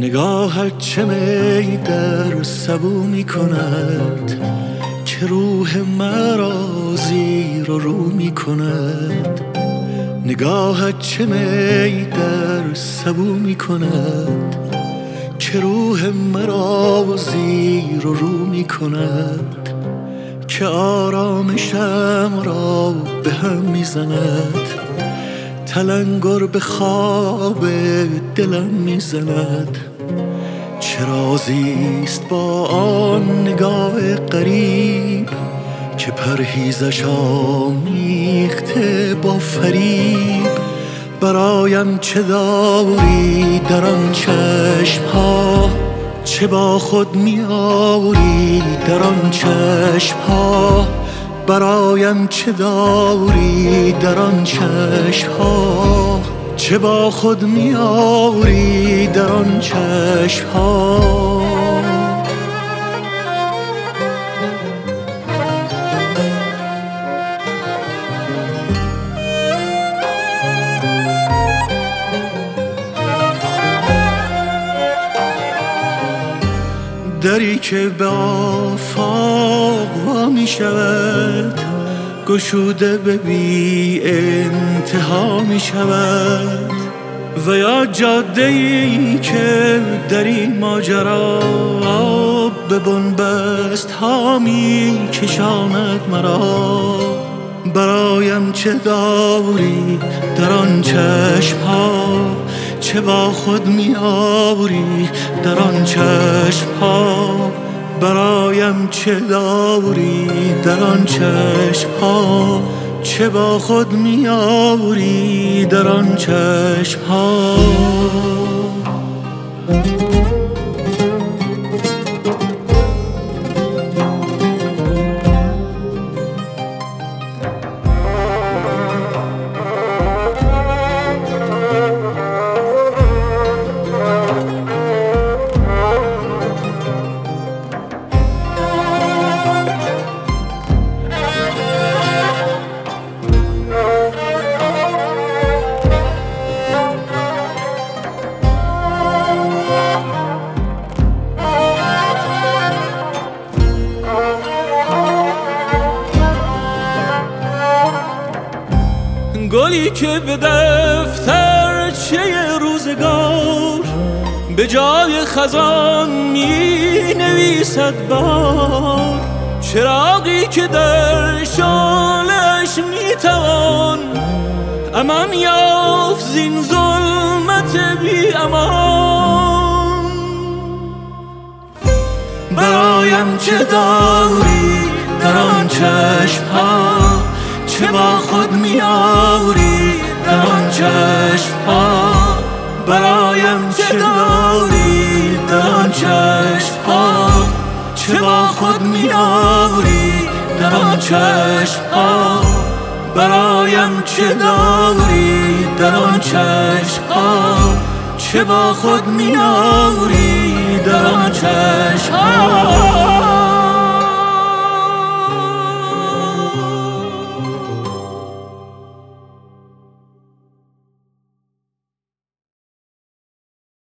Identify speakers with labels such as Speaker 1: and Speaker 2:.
Speaker 1: نگاهت چه می در سبو می کند که روح مرا زیر و رو می کند. نگاهت چه می در سبو می کند که روح مرا زیر و رو می کند. که آرامشم را به هم می زند، تلنگر به خواب دلم می زند. چه رازیست با آن نگاه غریب که پرهیزش آمیخته با فریب. برایم چه داری در آن چشم‌ها، چه با خود می آوری در آن چشم‌ها. برایم چه داری در آن چشم‌ها، چه با خود می آوری در آن چشم‌ها. دری که به آفاق وا می شود، گشوده به بی انتها می شود. و یا جاده‌ای که در این ماجرا به بنبست ها می کشاند مرا. برایم چه داری در آن چشم‌ها، چه با خود می آوری در آن چشم‌ها. برایم چه داری در آن چشم‌ها، چه با خود می آوری در آن چشم‌ها.
Speaker 2: گلی که به دفترچه روزگار به جای خزان می نویسد بار. چراغی که در شعله‌اش می توان امان یافت زین ظلمت بی امان.
Speaker 1: برایم چه داری در آن چشم‌ها، چه با خود می آوری در آن چشم‌ها. برایم چه داری در آن چشم‌ها، چه با خود می آوری در آن چشم‌ها. برایم چه داری در آن چشم‌ها، چه با خود می آوری در آن چشم‌ها.